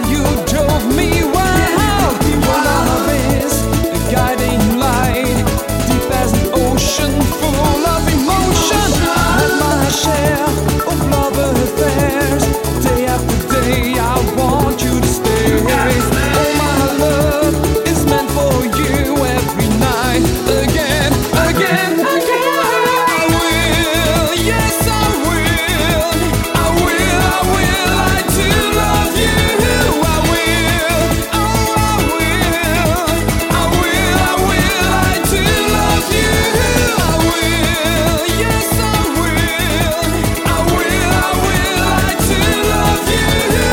you drove me wild. Your love is a guiding light, deep as an ocean, full of emotion. I've had my share of love affairs. Day after day, I want you to stay. Oh, my love is meant for you every night, again, again, again. I will, yes, I will. I will, I will, I do love you. I will, oh, I will. I will, I will, I do love you. I will, yes, I will. I will, I will, I do love you.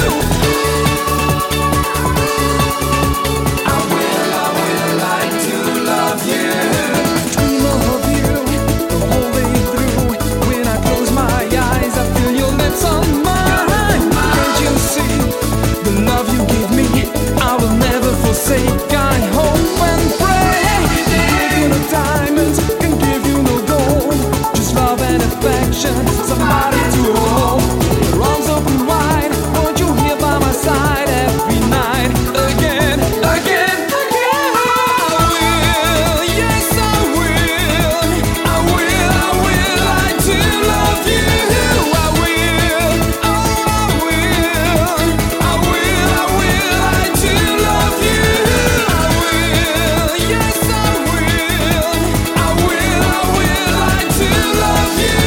I will, I will, I do love you. Dream of you the whole day through. When I close my eyes, I feel your lips on mine. Can't you see the love you give me? I will never forsake. I hope and pray. Making of diamonds can give you no gold. Just love and affection, somebody to hold. Your arms open wide, won't you here by my side every night, again, again, again. I will, yes, I will. I will, I will, I do love you. I will, oh, I will. I will, I will, I do love you. I will, yes, I will. I will, I will, I do love you.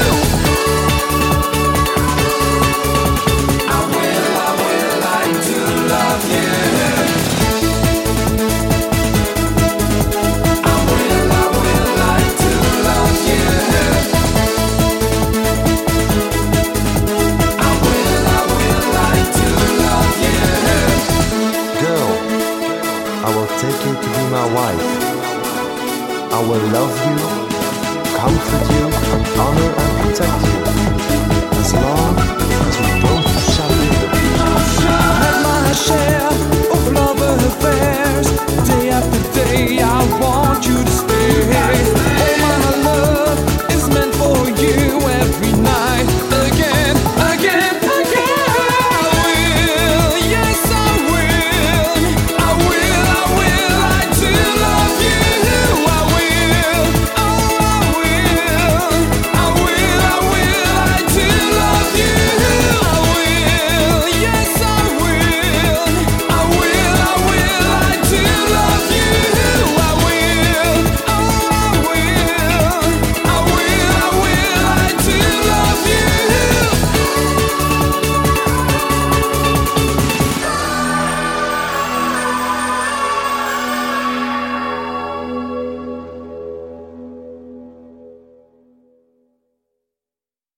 I will, I will, I do love you. I will, I will, I do love you. I will, I will, I do love you. Girl, I will take you to be my wife. I will love you, comfort you, honor and protect you.